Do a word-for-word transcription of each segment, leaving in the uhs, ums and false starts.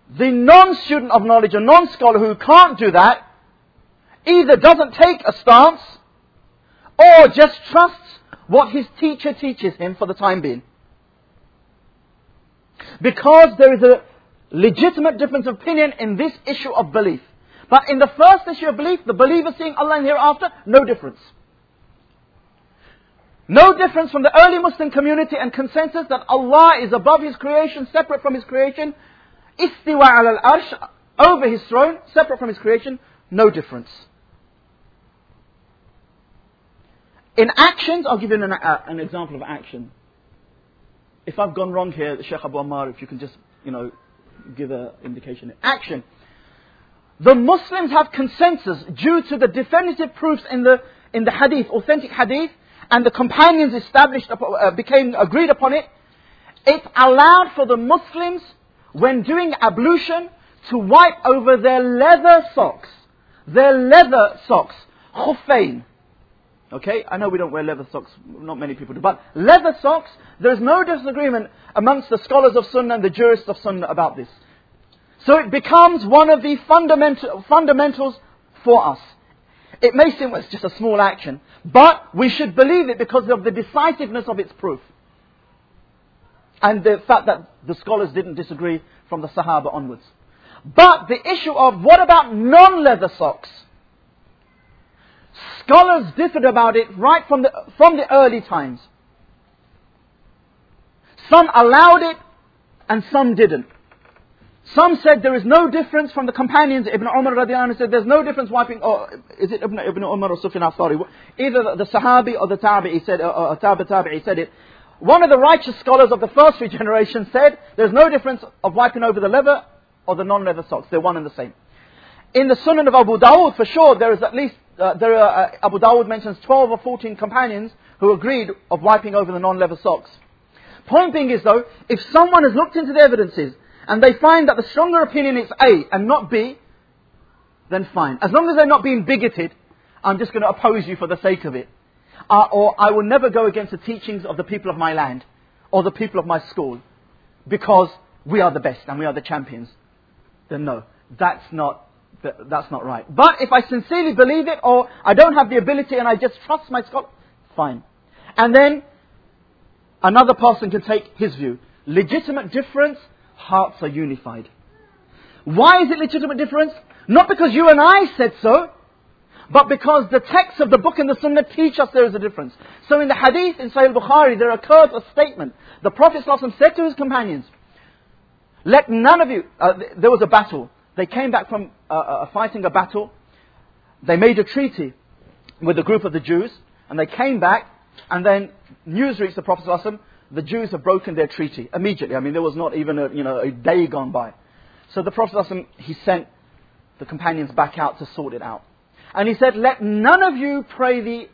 the non-student of knowledge, a non-scholar who can't do that, either doesn't take a stance or just trusts what his teacher teaches him for the time being. Because there is a legitimate difference of opinion in this issue of belief. But in the first issue of belief, the believer seeing Allah in hereafter, no difference. No difference from the early Muslim community and consensus that Allah is above His creation, separate from His creation. Istiwa ala al-arsh, over His throne, separate from His creation, no difference. In actions, I'll give you an, uh, an example of action. If I've gone wrong here, Sheikh Abu Ammar, if you can just, you know, give an indication. Action. The Muslims have consensus due to the definitive proofs in the in the hadith, authentic hadith, and the companions established, uh, became agreed upon it. It allowed for the Muslims, when doing ablution, to wipe over their leather socks. Their leather socks. Khuffayn. Okay, I know we don't wear leather socks, not many people do, but leather socks, there is no disagreement amongst the scholars of Sunnah and the jurists of Sunnah about this. So it becomes one of the fundamental, fundamentals for us. It may seem well, it's just a small action, but we should believe it because of the decisiveness of its proof. And the fact that the scholars didn't disagree from the Sahaba onwards. But the issue of what about non-leather socks? Scholars differed about it right from the, from the early times. Some allowed it and some didn't. Some said there is no difference from the companions. Ibn Umar radiallahu anhu said there's no difference wiping, or is it Ibn, Ibn Umar or Sufyan al-Thawri? Either the, the Sahabi or the Tabi'i said, or, or Tabi Tabi'i said it. One of the righteous scholars of the first three generations said there's no difference of wiping over the leather or the non-leather socks. They're one and the same. In the Sunan of Abu Dawud, for sure, there is at least, uh, there are, uh, Abu Dawud mentions twelve or fourteen companions who agreed of wiping over the non-leather socks. Point being is though, if someone has looked into the evidences and they find that the stronger opinion is A and not B, then fine. As long as they're not being bigoted, I'm just going to oppose you for the sake of it. Uh, or I will never go against the teachings of the people of my land or the people of my school because we are the best and we are the champions. Then no, that's not that's not right. But if I sincerely believe it, or I don't have the ability and I just trust my scholar, fine. And then another person can take his view. Legitimate difference, hearts are unified. Why is it legitimate difference? Not because you and I said so, but because the texts of the book and the Sunnah teach us there is a difference. So in the hadith in Sahih Bukhari, there occurs a statement. The Prophet ﷺ said to his companions, let none of you, uh, there was a battle. They came back from uh, uh, fighting a battle. They made a treaty with a group of the Jews, and they came back, and then news reached the Prophet ﷺ, the Jews have broken their treaty immediately. I mean, there was not even a, you know, a day gone by. So the Prophet ﷺ, he sent the companions back out to sort it out. And he said, let none of you pray the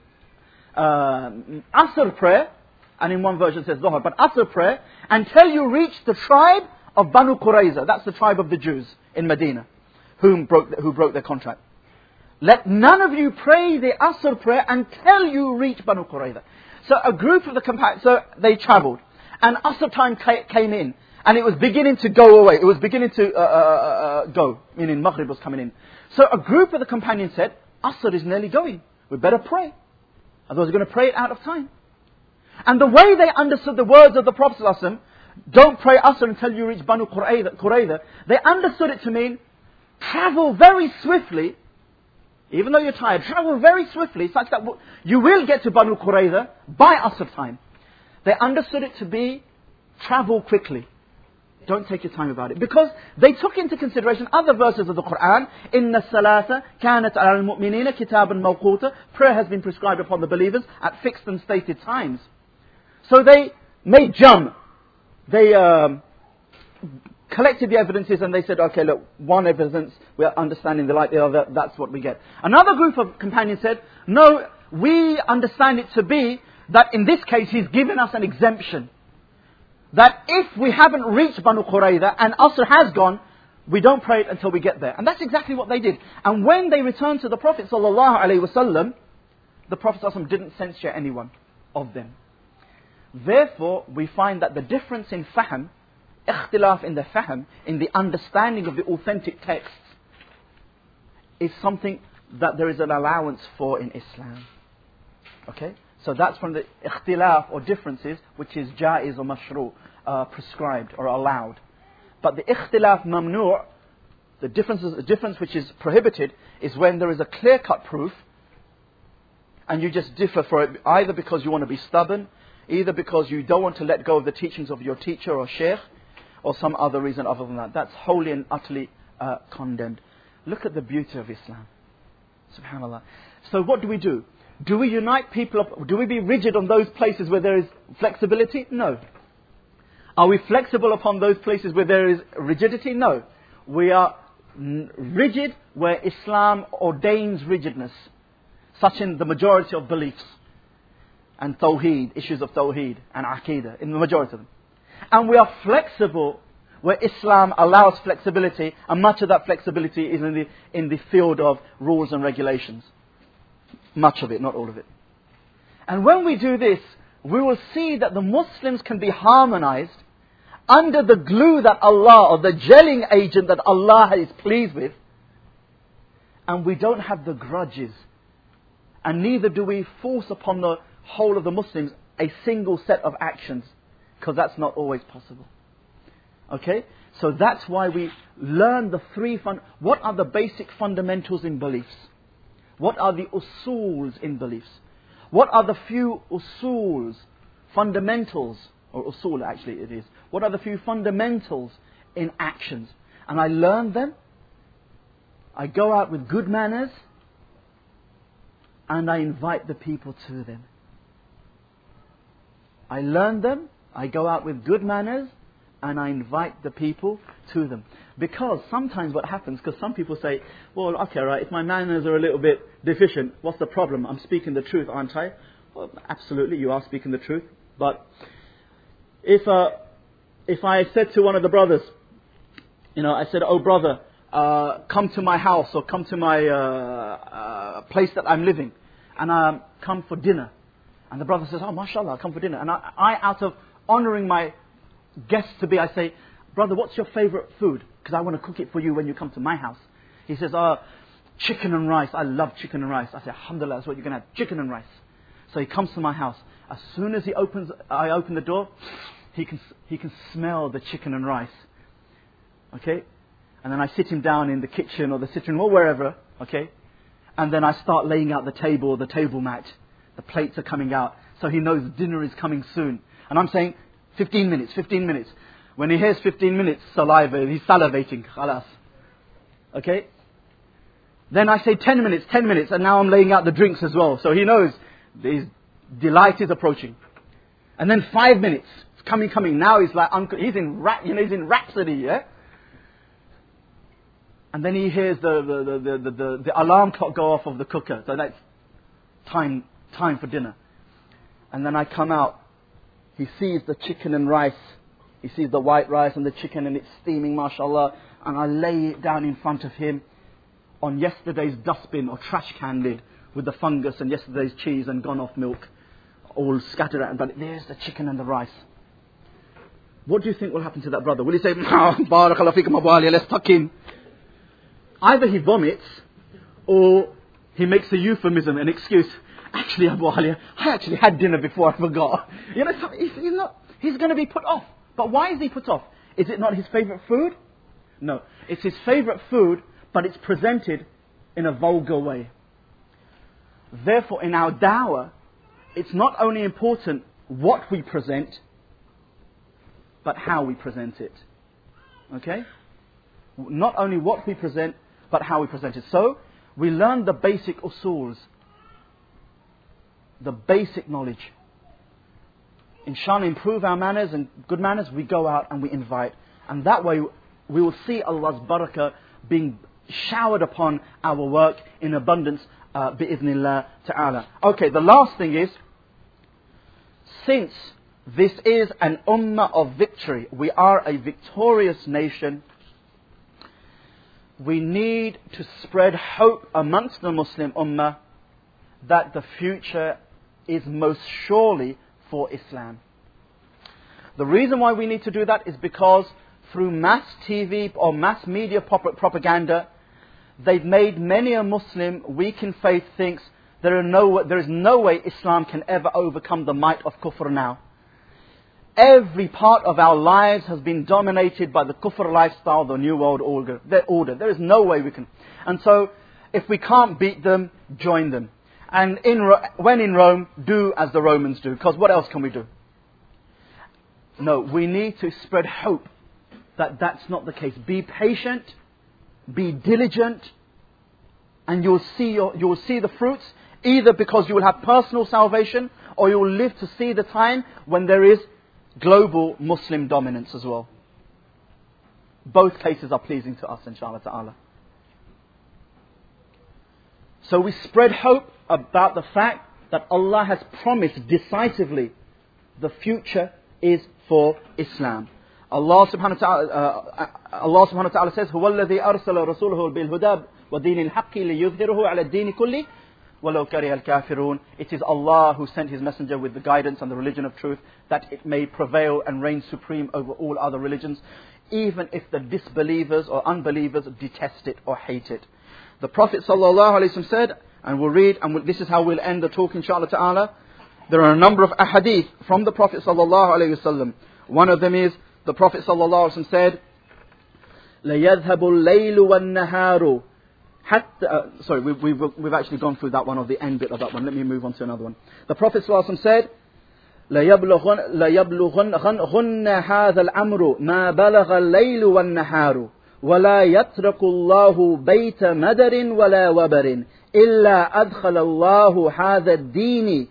uh, Asr prayer, and in one version it says Dhuhr, but Asr prayer, until you reach the tribe of Banu Qurayza. That's the tribe of the Jews in Medina, whom broke, who broke their contract. Let none of you pray the Asr prayer until you reach Banu Qurayza. So a group of the companions, so they travelled, and Asr time came in, and it was beginning to go away. It was beginning to uh, uh, uh, go, meaning Maghrib was coming in. So a group of the companions said, Asr is nearly going. We better pray. Otherwise we're going to pray it out of time. And the way they understood the words of the Prophet ﷺ, don't pray Asr until you reach Banu Qurayza, they understood it to mean, travel very swiftly, even though you're tired, travel very swiftly, such that you will get to Banu Qurayza by Asr time. They understood it to be, travel quickly. Don't take your time about it. Because they took into consideration other verses of the Quran. Inna salata kanat al mu'minina kitaban mawquta. Prayer has been prescribed upon the believers at fixed and stated times. So they made jam. They um, collected the evidences and they said, okay, look, one evidence, we are understanding the like the other, that's what we get. Another group of companions said, no, we understand it to be that in this case he's given us an exemption. That if we haven't reached Banu Qurayza and Asr has gone, we don't pray it until we get there. And that's exactly what they did. And when they returned to the Prophet ﷺ, the Prophet ﷺ didn't censure anyone of them. Therefore, we find that the difference in fahm ikhtilaf in the fahm, in the understanding of the authentic texts, is something that there is an allowance for in Islam. Okay? So that's from the ikhtilaf or differences, which is jaiz or mashru', uh, prescribed or allowed. But the ikhtilaf mamnu', the differences, the difference which is prohibited, is when there is a clear-cut proof, and you just differ for it, either because you want to be stubborn, either because you don't want to let go of the teachings of your teacher or sheikh, or some other reason other than that. That's wholly and utterly uh, condemned. Look at the beauty of Islam. Subhanallah. So what do we do? Do we unite people up? Do we be rigid on those places where there is flexibility? No. Are we flexible upon those places where there is rigidity? No. We are n- rigid where Islam ordains rigidness, such in the majority of beliefs and tawheed, issues of tawheed and aqidah, in the majority of them. And we are flexible where Islam allows flexibility, and much of that flexibility is in the, in the field of rules and regulations. Much of it, not all of it. And when we do this, we will see that the Muslims can be harmonized under the glue that Allah, or the gelling agent that Allah is pleased with, and we don't have the grudges. And neither do we force upon the whole of the Muslims a single set of actions, because that's not always possible. Okay? So that's why we learn the three fun. What are the basic fundamentals in beliefs? What are the usuls in beliefs? What are the few usuls, fundamentals, or usul actually it is. What are the few fundamentals in actions? And I learn them. I go out with good manners, and I invite the people to them. I learn them, I go out with good manners, and I invite the people to them. Because sometimes what happens, because some people say, well, okay, right, if my manners are a little bit deficient, what's the problem? I'm speaking the truth, aren't I? Well, absolutely, you are speaking the truth. But if uh, if I said to one of the brothers, you know, I said, oh brother, uh, come to my house or come to my uh, uh, place that I'm living, and um, come for dinner. And the brother says, oh, mashallah, come for dinner. And I, I out of honouring my guests to be, I say, brother, what's your favourite food? Because I want to cook it for you when you come to my house. He says, oh, chicken and rice. I love chicken and rice. I say, alhamdulillah, that's what you're going to have, chicken and rice. So he comes to my house. As soon as he opens, I open the door, he can he can smell the chicken and rice. Okay? And then I sit him down in the kitchen or the sitting room or wherever. Okay? And then I start laying out the table, the table mat. The plates are coming out. So he knows dinner is coming soon. And I'm saying, fifteen minutes, fifteen minutes. When he hears fifteen minutes, saliva, he's salivating. Khalas. Okay? Then I say ten minutes, ten minutes. And now I'm laying out the drinks as well. So he knows his delight is approaching. And then five minutes. It's coming, coming. Now he's like, uncle, he's in, rap, you know, he's in rhapsody, yeah? And then he hears the, the, the, the, the, the alarm clock go off of the cooker. So that's time, time for dinner. And then I come out. He sees the chicken and rice. He sees the white rice and the chicken and it's steaming, mashallah. And I lay it down in front of him on yesterday's dustbin or trash can lid with the fungus and yesterday's cheese and gone off milk. All scattered out. But there's the chicken and the rice. What do you think will happen to that brother? Will he say, Barakallahu fikum Abu Ali, let's tuck in? Either he vomits, or he makes a euphemism, an excuse. Actually, Abu Ali, I actually had dinner before, I forgot. You know, he's, he's not. He's going to be put off. But why is he put off? Is it not his favourite food? No, it's his favourite food, but it's presented in a vulgar way. Therefore, in our dawah, it's not only important what we present, but how we present it. Okay? Not only what we present, but how we present it. So, we learn the basic usuls, the basic knowledge. Inshallah, improve our manners and good manners, we go out and we invite. And that way, we will see Allah's barakah being showered upon our work in abundance, uh, bi'idhnillah ta'ala. Okay, the last thing is, since this is an ummah of victory, we are a victorious nation, we need to spread hope amongst the Muslim ummah that the future is most surely for Islam. The reason why we need to do that is because through mass T V or mass media prop- propaganda, they've made many a Muslim weak in faith thinks there, are no, there is no way Islam can ever overcome the might of kufr now. Every part of our lives has been dominated by the kufr lifestyle, the New World order. order. There is no way we can. And so, if we can't beat them, join them. And in, when in Rome, do as the Romans do. Because what else can we do? No, we need to spread hope that that's not the case. Be patient, be diligent, and you'll see your, you'll see the fruits, either because you will have personal salvation, or you will live to see the time when there is global Muslim dominance as well. Both cases are pleasing to us, inshallah ta'ala. So we spread hope about the fact that Allah has promised decisively the future is for Islam. Allah subhanahu wa ta'ala, uh, Allah subhanahu wa ta'ala says, هُوَ الَّذِي أَرْسَلَ رَسُولَهُ بِالْهُدَى وَدِينِ الْحَقِّ لِيُظْهِرَهُ عَلَى الدِّينِ كُلِّهِ وَلَوْ كَرِهَ الْكَافِرُونَ. It is Allah who sent His messenger with the guidance and the religion of truth, that it may prevail and reign supreme over all other religions, even if the disbelievers or unbelievers detest it or hate it. The Prophet sallallahu alaihi wasallam said, and we'll read, and we'll, this is how we'll end the talk inshallah ta'ala. There are a number of ahadith from the Prophet sallallahu alaihi wasallam. One of them is, the Prophet sallallahu alaihi wasallam said, لَيَذْهَبُ اللَّيْلُ وَالنَّهَارُ حتى, uh, sorry, we, we've, we've actually gone through that one, or the end bit of that one. Let me move on to another one. The Prophet sallallahu alaihi wasallam said, لَيَبْلُغُنَّ هَذَا الْأَمْرُ مَا بَلَغَ اللَّيْلُ وَالنَّهَارُ وَلَا يَتْرَكُ اللَّهُ بَيْتَ مَدَرٍ وَلَا وَبَرٍ إِلَّا أَدْخَلَ اللَّهُ هَذَا الدِّينِ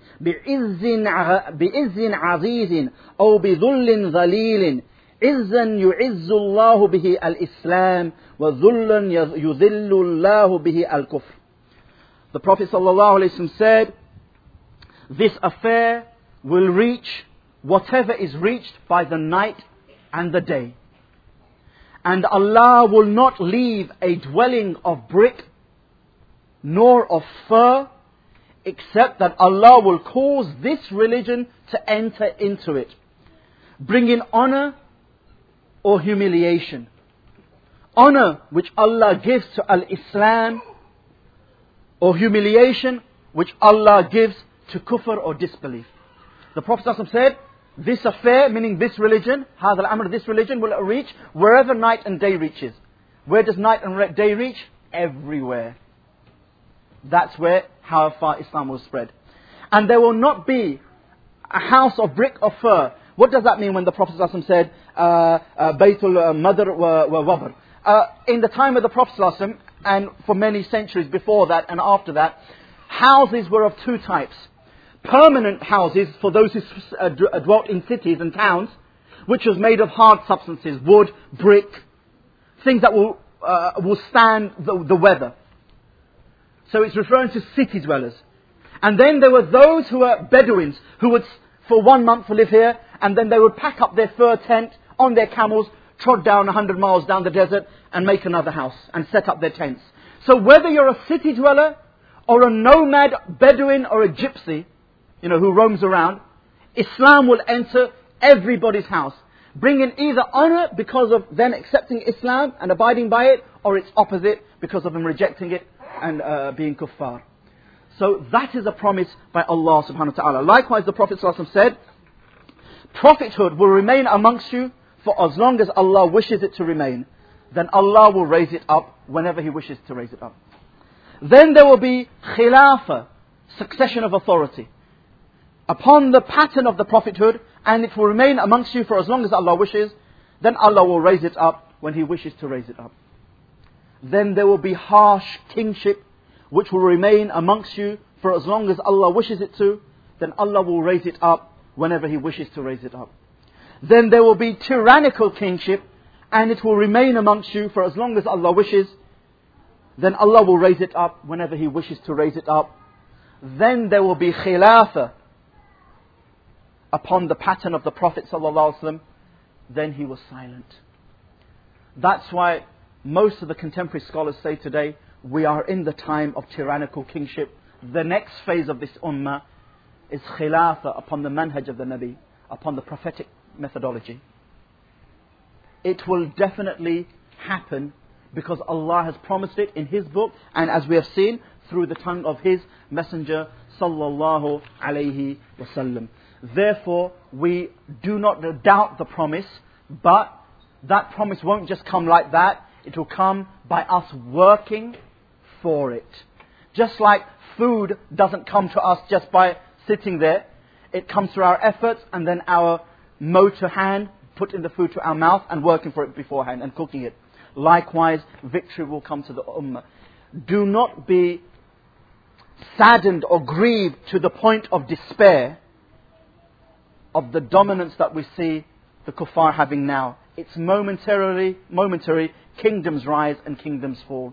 بِعِزٍّ عَزِيزٍ أو بذل ذليل عزا يعز الله به الإسلام وذلا يذل الله به الكفر. The Prophet sallallahu alaihi wasallam said, this affair will reach whatever is reached by the night and the day. And Allah will not leave a dwelling of brick nor of fur, except that Allah will cause this religion to enter into it, bringing honor or humiliation. Honor which Allah gives to Al-Islam, or humiliation which Allah gives to kufr or disbelief. The Prophet ﷺ said, this affair, meaning this religion, هذا الأمر, this religion will reach wherever night and day reaches. Where does night and day reach? Everywhere. That's where, how far Islam will spread. And there will not be a house of brick or fur. What does that mean when the Prophet ﷺ said, uh, uh, Baytul Madr wa Wabr? Uh, in the time of the Prophet ﷺ, and for many centuries before that and after that, houses were of two types. Permanent houses for those who uh, dwelt in cities and towns, which was made of hard substances, wood, brick, things that will, uh, will stand the, the weather. So it's referring to city dwellers. And then there were those who were Bedouins, who would for one month live here, and then they would pack up their fur tent on their camels, trot down a hundred miles down the desert, and make another house, and set up their tents. So whether you're a city dweller, or a nomad Bedouin, or a gypsy, you know, who roams around, Islam will enter everybody's house, bringing either honor because of them accepting Islam and abiding by it, or its opposite because of them rejecting it and uh, being kuffar. So that is a promise by Allah subhanahu wa ta'ala. Likewise, the Prophet sallallahu alaihi wasallam said, prophethood will remain amongst you for as long as Allah wishes it to remain. Then Allah will raise it up whenever He wishes to raise it up. Then there will be khilafah, succession of authority, upon the pattern of the prophethood, and it will remain amongst you for as long as Allah wishes. Then Allah will raise it up when He wishes to raise it up. Then there will be harsh kingship, which will remain amongst you for as long as Allah wishes it to. Then Allah will raise it up whenever He wishes to raise it up. Then there will be tyrannical kingship, and it will remain amongst you for as long as Allah wishes. Then Allah will raise it up whenever He wishes to raise it up. Then there will be khilafah upon the pattern of the Prophet ﷺ. Then he was silent. That's why most of the contemporary scholars say today, we are in the time of tyrannical kingship. The next phase of this ummah is khilafah upon the manhaj of the Nabi, upon the prophetic methodology. it will definitely happen because Allah has promised it in His book and as we have seen through the tongue of His Messenger sallallahu alayhi wasallam. Therefore, we do not doubt the promise, but that promise won't just come like that. It will come by us working for it. Just like food doesn't come to us just by sitting there. It comes through our efforts and then our motor hand putting the food to our mouth and working for it beforehand and cooking it. Likewise, victory will come to the ummah. Do not be saddened or grieved to the point of despair of the dominance that we see the kuffar having now. It's momentarily, momentary, kingdoms rise and kingdoms fall.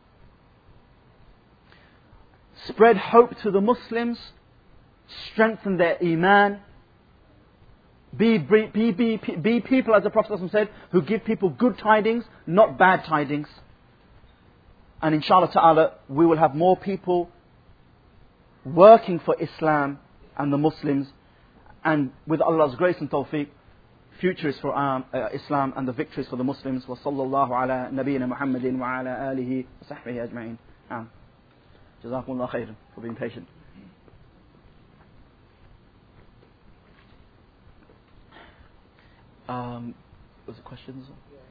Spread hope to the Muslims, strengthen their iman, be, be, be, be people, as the Prophet said, who give people good tidings, not bad tidings. And inshallah ta'ala, we will have more people working for Islam and the Muslims, and with Allah's grace and tawfiq, future is for um, uh, Islam and the victories for the Muslims. Wa sallallahu ala nabiyyina Muhammadin wa ala alihi wa sahbihi ajma'in. Um, Jazakumullah khairan for being patient. Um, was it questions?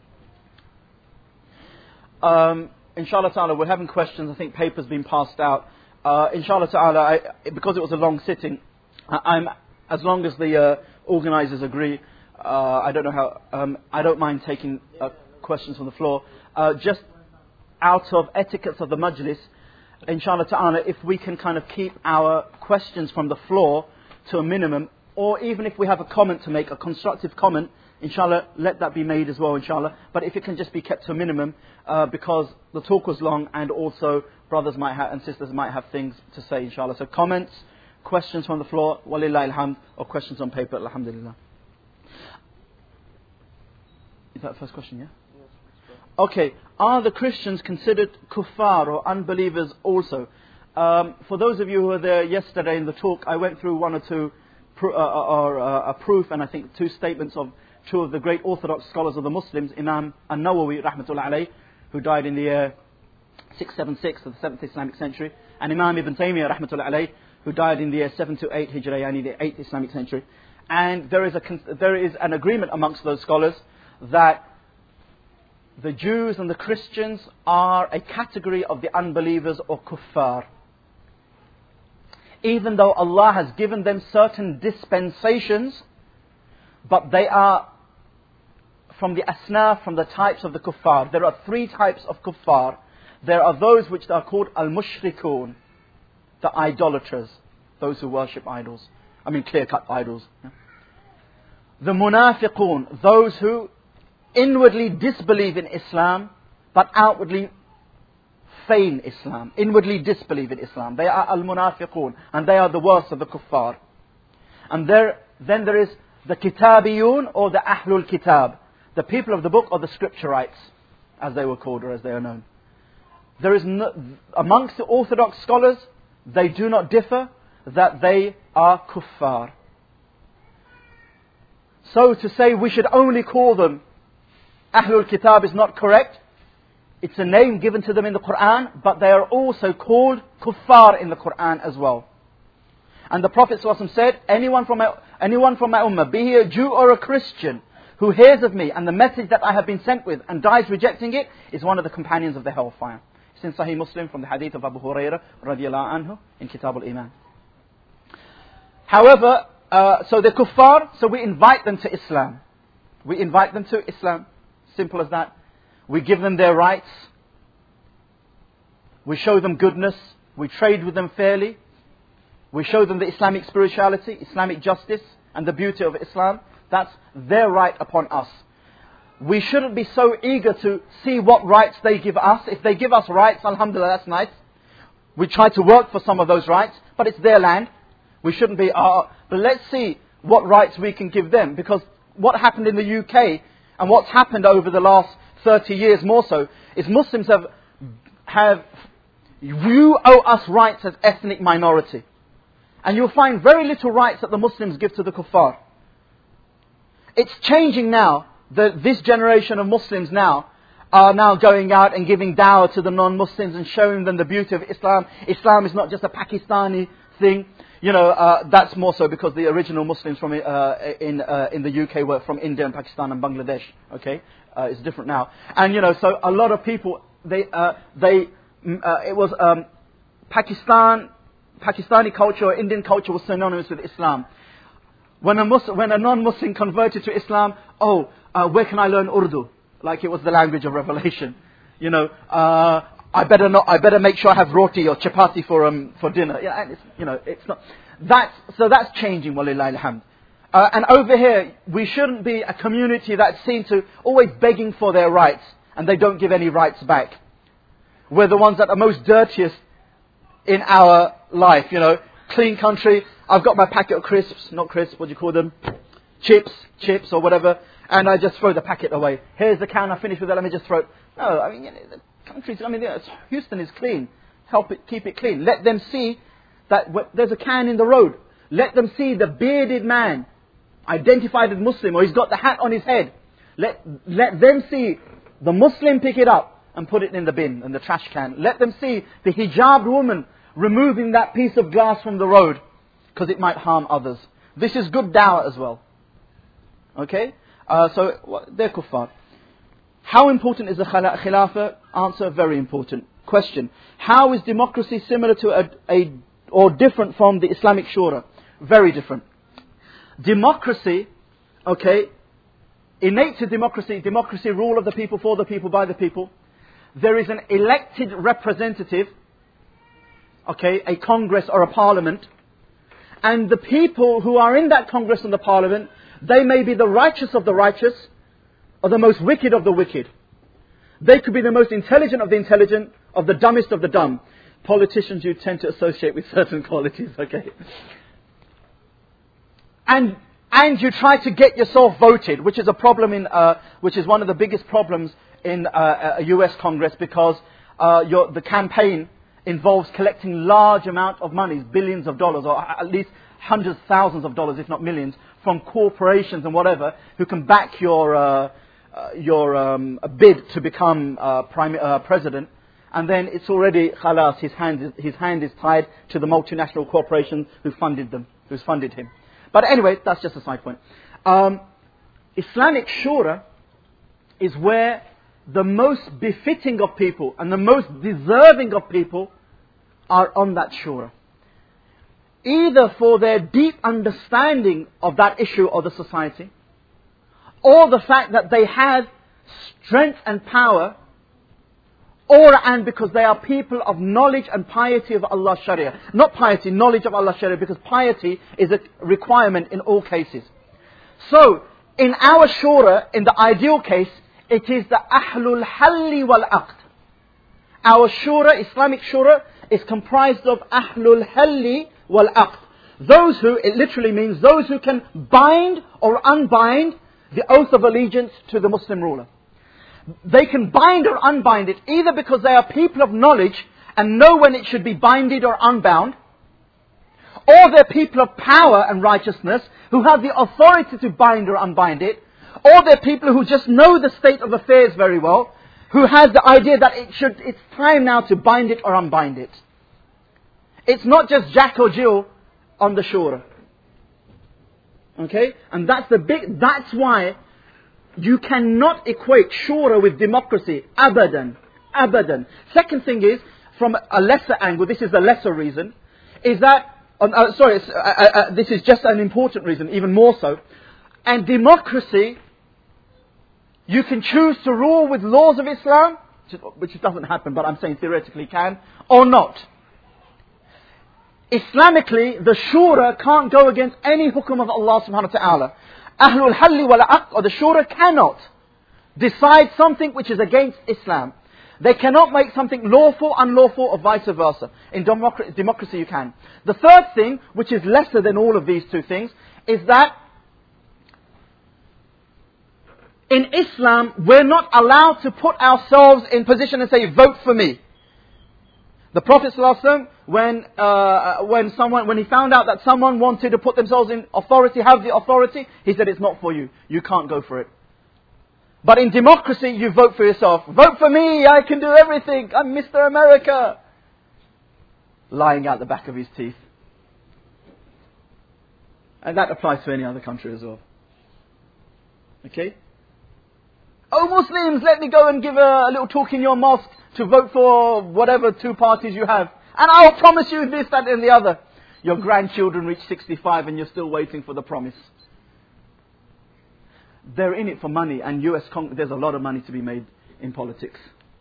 Um, inshallah ta'ala, we're having questions. I think papers been passed out. Uh, inshallah ta'ala, I, because it was a long sitting, I, I'm as long as the uh, organisers agree. Uh, I don't know how. Um, I don't mind taking uh, questions from the floor. Uh, just out of etiquettes of the majlis, inshallah ta'ala, if we can kind of keep our questions from the floor to a minimum, or even if we have a comment to make, a constructive comment, inshallah, let that be made as well, inshallah. But if it can just be kept to a minimum, uh, because the talk was long, and also brothers might have and sisters might have things to say, inshallah. So comments, questions from the floor, walillahi alhamd, or questions on paper, alhamdulillah. Is that the first question, yeah? Okay, are the Christians considered kuffar or unbelievers also? Um, for those of you who were there yesterday in the talk, I went through one or two, pro- uh, or uh, a proof and I think two statements of two of the great orthodox scholars of the Muslims, Imam An-Nawawi, rahmatullah alayh, who died in the year six seventy-six of the seventh Islamic century, and Imam Ibn Taymiyyah, rahmatullah alayh, who died in the year seven to eight Hijri, yani the eighth Islamic century. And there is, a, there is an agreement amongst those scholars that the Jews and the Christians are a category of the unbelievers or kuffar. Even though Allah has given them certain dispensations, but they are from the asnaf, from the types of the kuffar. There are three types of kuffar. There are those which are called al-mushrikun, the idolaters, those who worship idols. I mean clear-cut idols. Yeah. The munafiqun, those who inwardly disbelieve in Islam, but outwardly feign Islam, inwardly disbelieve in Islam. They are al-munafiqun, and they are the worst of the kuffar. And there, then there is the kitabiyun, or the ahlul kitab, the people of the book, or the scripturites, as they were called, or as they are known. There is no, amongst the orthodox scholars, they do not differ that they are kuffar. So to say we should only call them Ahlul Kitab is not correct. It's a name given to them in the Quran, but they are also called kuffar in the Quran as well. And the Prophet ﷺ said, anyone from my, anyone from my ummah, be he a Jew or a Christian, who hears of me and the message that I have been sent with and dies rejecting it, is one of the companions of the hellfire. It's in Sahih Muslim from the hadith of Abu Hurairah radiallahu anhu in Kitab al-Iman. However, uh, so they're kuffar, so we invite them to Islam. We invite them to Islam. Simple as that. We give them their rights. We show them goodness. We trade with them fairly. We show them the Islamic spirituality, Islamic justice, and the beauty of Islam. That's their right upon us. We shouldn't be so eager to see what rights they give us. If they give us rights, alhamdulillah, that's nice. We try to work for some of those rights, but it's their land. We shouldn't be, uh, but let's see what rights we can give them. Because what happened in the U K, and what's happened over the last thirty years more so, is Muslims have, have, you owe us rights as ethnic minority. And you'll find very little rights that the Muslims give to the kuffar. It's changing now. the, this generation of Muslims now are now going out and giving dawah to the non-Muslims and showing them the beauty of Islam. Islam is not just a Pakistani thing. You know, uh, that's more so because the original Muslims from uh, in uh, in the U K were from India and Pakistan and Bangladesh. Okay, uh, it's different now. And you know, so a lot of people they uh, they uh, it was um, Pakistan, Pakistani culture or Indian culture was synonymous with Islam. When a Muslim, when a non-Muslim converted to Islam, oh, uh, where can I learn Urdu? Like it was the language of revelation. You know, uh, I better not. I better make sure I have roti or chapati for um for dinner. Yeah, and it's, you know, it's not. That's so that's changing. Walillahi alhamd. Uh, and over here, we shouldn't be a community that's seen to always begging for their rights, and they don't give any rights back. We're the ones that are most dirtiest in our life. You know, clean country. I've got my packet of crisps, not crisps. What do you call them? Chips, chips or whatever. And I just throw the packet away. Here's the can. I finished with it. Let me just throw it. No, I mean, you know, the countries. I mean, Houston is clean. Help it, keep it clean. Let them see that there's a can in the road. Let them see the bearded man, identified as Muslim, or he's got the hat on his head. Let let them see the Muslim pick it up and put it in the bin, in the trash can. Let them see the hijabbed woman removing that piece of glass from the road because it might harm others. This is good dawah as well. Okay. Uh, so, they're kuffar. How important is the khilafah? Answer, very important. Question, how is democracy similar to a, a, or different from the Islamic Shura? Very different. Democracy, okay, innate to democracy, democracy, rule of the people, for the people, by the people. There is an elected representative, okay, a congress or a parliament. And the people who are in that congress and the parliament, they may be the righteous of the righteous or the most wicked of the wicked. They could be the most intelligent of the intelligent, of the dumbest of the dumb. Politicians you tend to associate with certain qualities, okay? And and you try to get yourself voted, which is a problem in, uh, which is one of the biggest problems in uh, a U S Congress, because uh, your, the campaign involves collecting large amount of money, billions of dollars, or at least hundreds of thousands of dollars, if not millions, from corporations and whatever, who can back your uh, uh, your um, bid to become uh, prime uh, president, and then it's already khalas. His hand is, his hand is tied to the multinational corporation who funded them, who's funded him. But anyway, that's just a side point. Um, Islamic Shura is where the most befitting of people and the most deserving of people are on that Shura. Either for their deep understanding of that issue or the society, or the fact that they have strength and power, or and because they are people of knowledge and piety of Allah's Sharia. Not piety, knowledge of Allah's Sharia, because piety is a requirement in all cases. So, in our Shura, in the ideal case, it is the Ahlul Halli wal Aqd. Our Shura, Islamic Shura, is comprised of Ahlul Halli wal Aqd. Those who, it literally means those who can bind or unbind the oath of allegiance to the Muslim ruler. They can bind or unbind it either because they are people of knowledge and know when it should be binded or unbound, or they're people of power and righteousness who have the authority to bind or unbind it, or they're people who just know the state of affairs very well, who has the idea that it should, it's time now to bind it or unbind it. It's not just Jack or Jill on the Shura. Okay? And that's the big, that's why you cannot equate Shura with democracy. Abadan. Abadan. Second thing is, from a lesser angle, this is the lesser reason, is that, um, uh, sorry, uh, uh, uh, this is just an important reason, even more so. And democracy, you can choose to rule with laws of Islam, which doesn't happen, but I'm saying theoretically can, or not. Islamically, the Shura can't go against any hukum of Allah subhanahu wa ta'ala. Ahlul Halli wal Aqd, or the Shura, cannot decide something which is against Islam. They cannot make something lawful, unlawful, or vice versa. In democracy, democracy you can. The third thing, which is lesser than all of these two things, is that in Islam, we're not allowed to put ourselves in position and say, vote for me. The Prophet ﷺ, when uh, when someone when he found out that someone wanted to put themselves in authority, have the authority, he said, it's not for you. You can't go for it. But in democracy, you vote for yourself. Vote for me, I can do everything. I'm Mister America. Lying out the back of his teeth. And that applies to any other country as well. Okay? Oh Muslims, let me go and give a, a little talk in your mosque to vote for whatever two parties you have. And I'll promise you this, that and the other. Your grandchildren reach sixty-five and you're still waiting for the promise. They're in it for money, and U S Cong- there's a lot of money to be made in politics.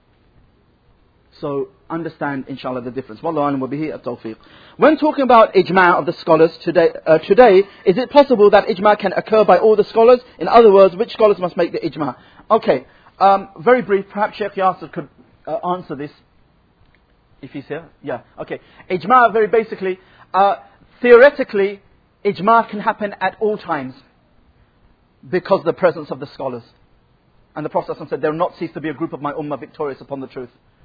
So understand, inshallah, the difference. Wallahu alam wa bihi at-tawfiq. When talking about ijma' of the scholars today, uh, today, is it possible that ijma' can occur by all the scholars? In other words, which scholars must make the ijma'? Okay, um, very brief. Perhaps Sheikh Yasir could uh, answer this. If he's here, yeah. Okay, ijma' very basically, uh, theoretically, ijma' can happen at all times because of the presence of the scholars. And the Prophet ﷺ said, there will not cease to be a group of my ummah victorious upon the truth.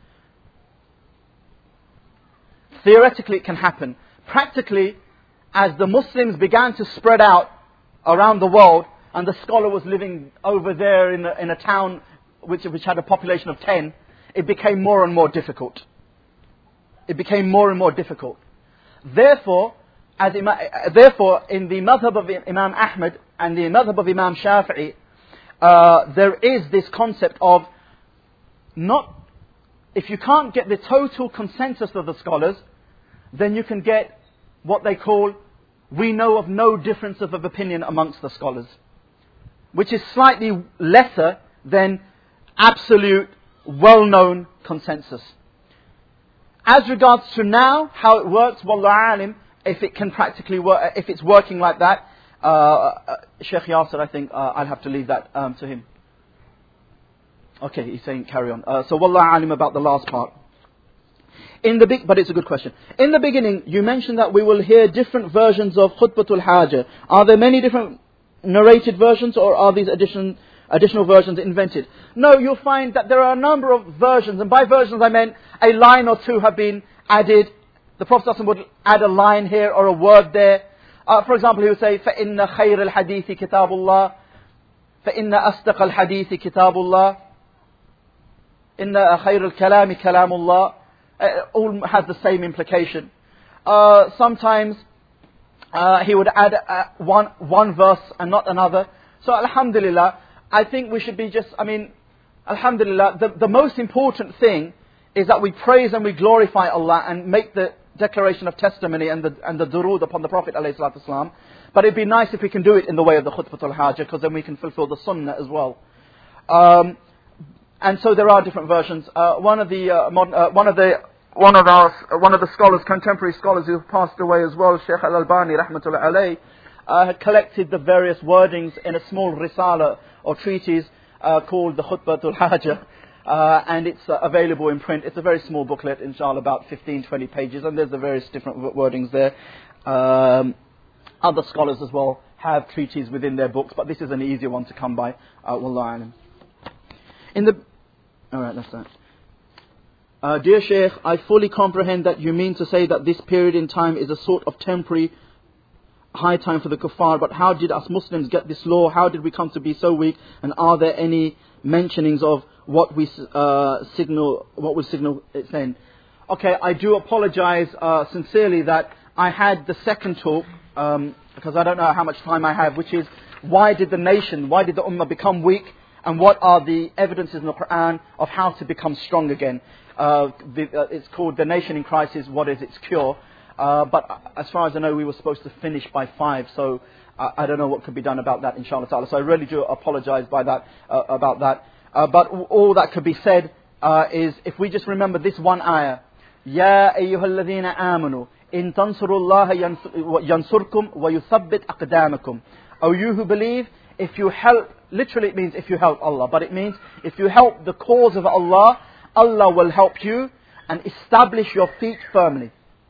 Theoretically, it can happen. Practically, as the Muslims began to spread out around the world, and the scholar was living over there in a, in a town which, which had a population of ten, it became more and more difficult. It became more and more difficult. Therefore, as Ima, therefore, in the madhab of Imam Ahmad and the madhab of Imam Shafi'i, uh, there is this concept of not, if you can't get the total consensus of the scholars, then you can get what they call, we know of no difference of opinion amongst the scholars, which is slightly lesser than absolute, well-known consensus. As regards to now, how it works, wallahu alim, if it can practically work, if it's working like that, uh, uh, Sheikh Yasir, I think uh, I'll have to leave that um, to him. Okay, he's saying carry on. Uh, so wallahu alim about the last part. In the big, but it's a good question. In the beginning, you mentioned that we will hear different versions of Khutbatul Hajah. Are there many different narrated versions, or are these addition, additional versions invented? No, you'll find that there are a number of versions, and by versions I meant a line or two have been added. The Prophet ﷺ would add a line here or a word there. Uh, for example, he would say, فَإِنَّ خَيْرَ الْحَدِيثِ كِتَابُ اللَّهِ فَإِنَّ أَصْدَقَ الْحَدِيثِ كِتَابُ اللَّهِ إِنَّ خَيْرَ الْكَلَامِ كَلَامُ اللَّهِ. Uh, all has the same implication. Uh, sometimes uh, he would add uh, one one verse and not another. So alhamdulillah, I think we should be just, I mean, alhamdulillah, the, the most important thing is that we praise and we glorify Allah and make the declaration of testimony and the and the durood upon the Prophet ﷺ. But it'd be nice if we can do it in the way of the Khutbatul Hajah, because then we can fulfill the sunnah as well. Um, And so there are different versions. Uh, one of the uh, modern, uh, one of the one of our one of the scholars, contemporary scholars who have passed away as well, Sheikh Al-Albani, rahmatullah alayh, uh, had collected the various wordings in a small risala or treatise uh, called the Khutbatul Hajah, uh, and it's uh, available in print. It's a very small booklet, inshallah, about fifteen, twenty pages, and there's the various different wordings there. Um, other scholars as well have treatises within their books, but this is an easier one to come by. Uh, Wallahu alam. In the, alright, that's that. Uh, dear Shaykh, I fully comprehend that you mean to say that this period in time is a sort of temporary high time for the kuffar, but how did us Muslims get this law? How did we come to be so weak? And are there any mentionings of what we uh, signal, what would signal its end? Okay, I do apologize uh, sincerely that I had the second talk, um, because I don't know how much time I have, which is why did the nation, why did the ummah become weak? And what are the evidences in the Quran of how to become strong again? Uh, the, uh, it's called The Nation in Crisis, What is Its Cure? Uh, but as far as I know, we were supposed to finish by five, so uh, I don't know what could be done about that, inshallah ta'ala. So I really do apologize by that, uh, about that. Uh, but all that could be said uh, is, if we just remember this one ayah, Ya ayyuhalladhina amanu, in tansurullaha yansurkum wa yuthabbit aqdamakum. O you who believe, if you help, literally it means if you help Allah, but it means if you help the cause of Allah, Allah will help you and establish your feet firmly.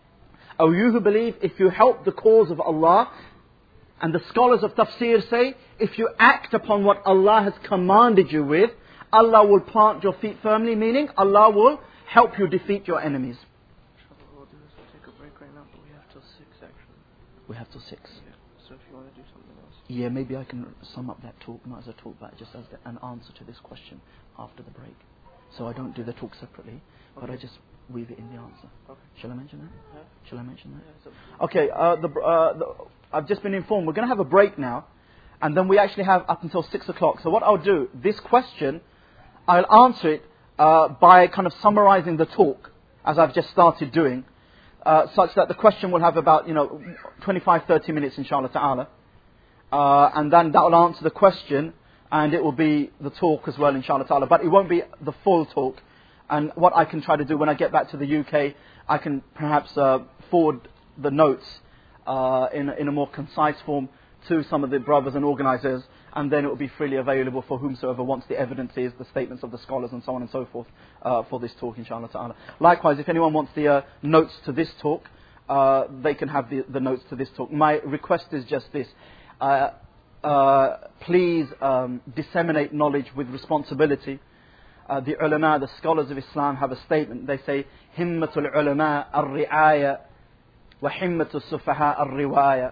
O you who believe, if you help the cause of Allah, and the scholars of tafsir say, if you act upon what Allah has commanded you with, Allah will plant your feet firmly, meaning Allah will help you defeat your enemies. We'll do this, we'll take a break right now, but we have till six actually. We have till six. Yeah. So if you want to do something else. Yeah, maybe I can sum up that talk, not as a talk, but just as the, an answer to this question after the break. So I don't do the talk separately, okay. but I just weave it in the answer. Okay. Shall I mention that? Yeah. Shall I mention that? Yeah, so okay, uh, the, uh, the, I've just been informed we're going to have a break now, and then we actually have up until six o'clock. So what I'll do, this question, I'll answer it uh, by kind of summarizing the talk, as I've just started doing, uh, such that the question will have about, you know, twenty-five, thirty minutes, inshallah ta'ala. Uh, and then that will answer the question, and it will be the talk as well, inshallah ta'ala. But it won't be the full talk. And what I can try to do when I get back to the U K, I can perhaps uh, forward the notes uh, in, in a more concise form to some of the brothers and organisers, and then it will be freely available for whomsoever wants the evidences, the statements of the scholars and so on and so forth uh, for this talk, inshallah ta'ala. Likewise, if anyone wants the uh, notes to this talk, uh, they can have the, the notes to this talk. My request is just this. Uh, uh, please um, disseminate knowledge with responsibility. Uh, the ulama, the scholars of Islam, have a statement. They say, "Himmatul ulama ar-ri'aya wa himmatul sufaha ar-riwaya."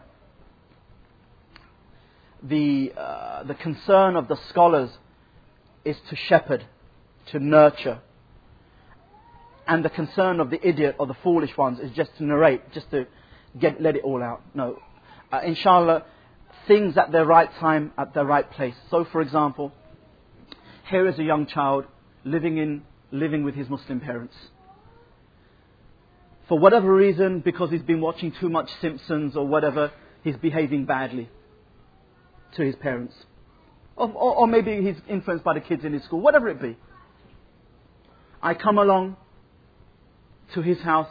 The uh, the concern of the scholars is to shepherd, to nurture, and the concern of the idiot or the foolish ones is just to narrate, just to get let it all out. No, uh, inshallah. Things at their right time, at their right place. So, for example, here is a young child living in living with his Muslim parents. For whatever reason, because he's been watching too much Simpsons or whatever, he's behaving badly to his parents. Or, or, or maybe he's influenced by the kids in his school, whatever it be. I come along to his house.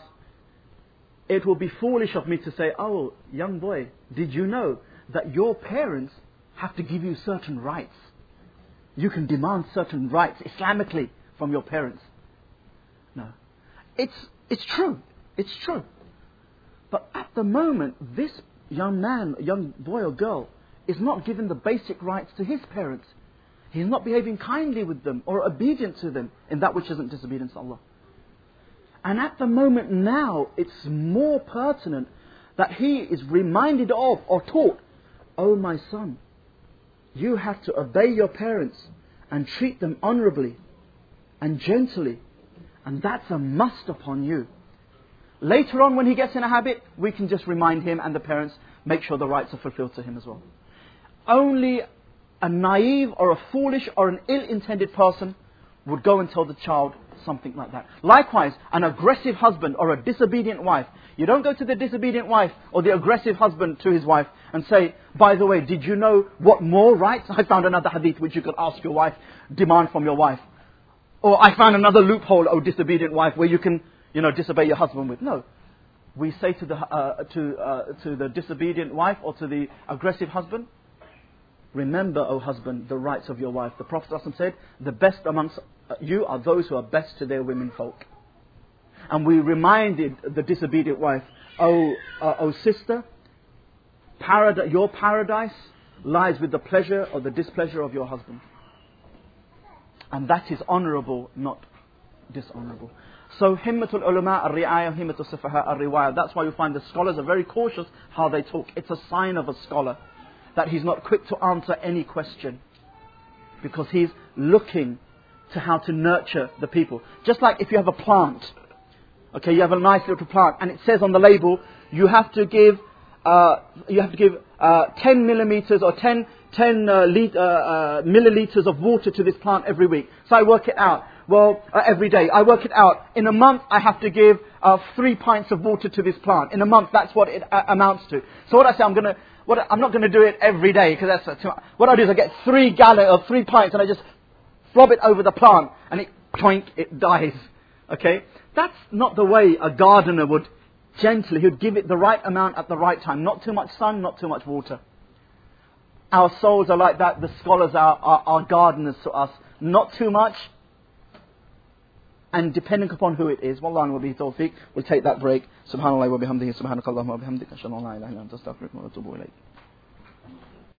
It will be foolish of me to say, "Oh, young boy, did you know that your parents have to give you certain rights? You can demand certain rights Islamically from your parents." No. It's, it's true. It's true. But at the moment, this young man, young boy or girl, is not given the basic rights to his parents. He's not behaving kindly with them or obedient to them in that which isn't disobedience to Allah. And at the moment now, it's more pertinent that he is reminded of or taught, "Oh my son, you have to obey your parents and treat them honourably and gently. And that's a must upon you." Later on, when he gets in a habit, we can just remind him and the parents, make sure the rights are fulfilled to him as well. Only a naive or a foolish or an ill-intended person would go and tell the child something like that. Likewise, an aggressive husband or a disobedient wife. You don't go to the disobedient wife or the aggressive husband to his wife and say, "By the way, did you know what more rights? I found another hadith which you could ask your wife, demand from your wife." Or, "I found another loophole, oh disobedient wife, where you can, you know, disobey your husband with." No. We say to the, uh, to, uh, to the disobedient wife or to the aggressive husband, "Remember, O husband, the rights of your wife." The Prophet ﷺ said, "The best amongst you are those who are best to their women folk." And we reminded the disobedient wife, "O, uh, O sister, parad- your paradise lies with the pleasure or the displeasure of your husband." And that is honourable, not dishonourable. So, himmatul ulama ar-ri'aya, himmatul sufaha ar-riwaya. That's why you find the scholars are very cautious how they talk. It's a sign of a scholar that he's not quick to answer any question, because he's looking to how to nurture the people. Just like if you have a plant, okay, you have a nice little plant, and it says on the label, you have to give, uh, you have to give uh, ten millimeters or ten, ten uh, lit- uh, uh, milliliters of water to this plant every week. So I work it out. Well, uh, every day I work it out. In a month, I have to give uh, three pints of water to this plant. In a month, that's what it uh, amounts to. So what I say, I'm gonna. What, I'm not going to do it every day, because that's too much. What I do is I get three gallon or three pints and I just flop it over the plant and it toink, it dies. Okay, that's not the way a gardener would gently. He would give it the right amount at the right time. Not too much sun, not too much water. Our souls are like that. The scholars are, are, are gardeners to us. Not too much, and depending upon who it is. Wallahu wa bihi tawfiq. We'll take that break. Subhanallah wa bihamdihi. Subhanakallahumma wa bihamdika. Ashhadu an la ilaha illa anta astaghfiruka wa atubu ilayk.